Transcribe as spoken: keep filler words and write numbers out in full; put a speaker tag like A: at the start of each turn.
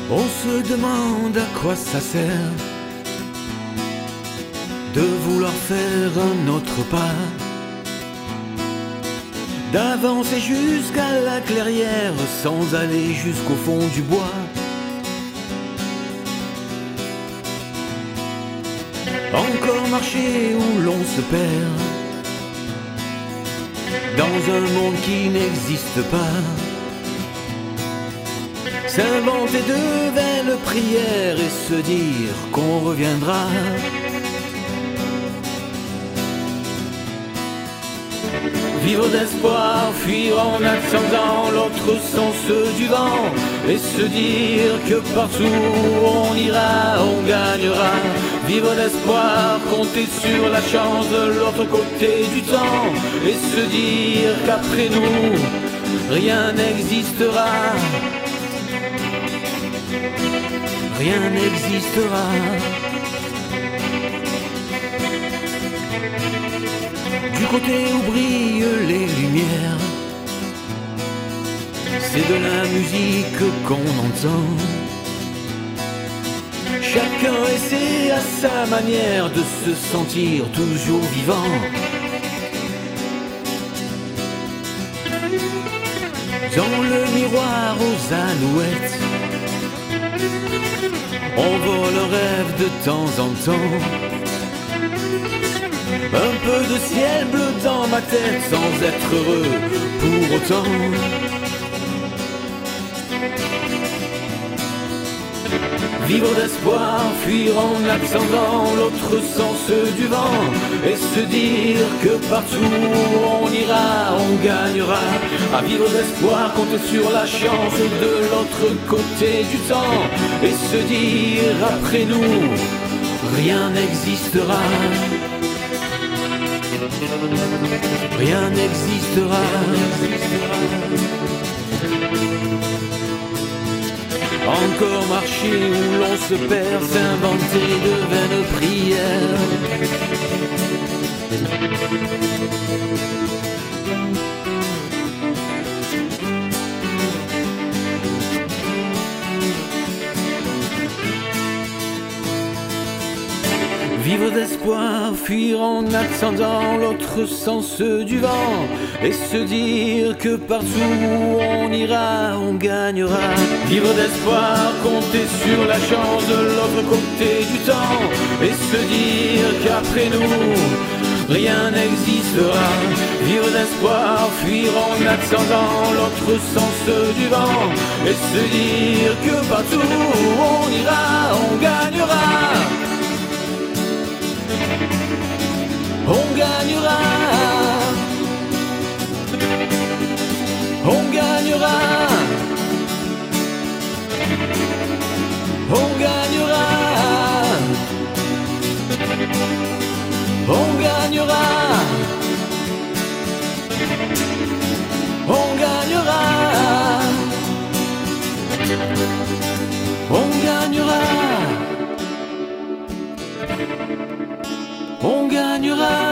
A: On se demande à quoi ça sert de vouloir faire un autre pas, d'avancer jusqu'à la clairière sans aller jusqu'au fond du bois. Encore marcher où l'on se perd dans un monde qui n'existe pas, s'inventer de vaines prières et se dire qu'on reviendra. Vivre d'espoir, fuir en attendant l'autre sens du vent, et se dire que partout où on ira, on gagnera. Vivre d'espoir, compter sur la chance de l'autre côté du temps, et se dire qu'après nous, rien n'existera. Rien n'existera. Du côté où brillent les lumières, c'est de la musique qu'on entend. Chacun essaie à sa manière de se sentir toujours vivant. Dans le miroir aux alouettes, on vole le rêve de temps en temps. Un peu de ciel bleu dans ma tête sans être heureux pour autant. Vivre d'espoir, fuir en attendant l'autre sens du vent, et se dire que partout où on ira, on gagnera. À vivre d'espoir, compter sur la chance de l'autre côté du temps, et se dire après nous, rien n'existera. Rien n'existera. Encore marcher où l'on se perd, s'inventer de vaines prières. Vivre d'espoir, fuir en attendant l'autre sens du vent, et se dire que partout où on ira, on gagnera. Vivre d'espoir, compter sur la chance de l'autre côté du temps, et se dire qu'après nous, rien n'existera. Vivre d'espoir, fuir en attendant l'autre sens du vent, et se dire que partout où on ira, on gagnera. On gagnera, on gagnera, on gagnera, on gagnera, on gagnera, on gagnera, on gagnera.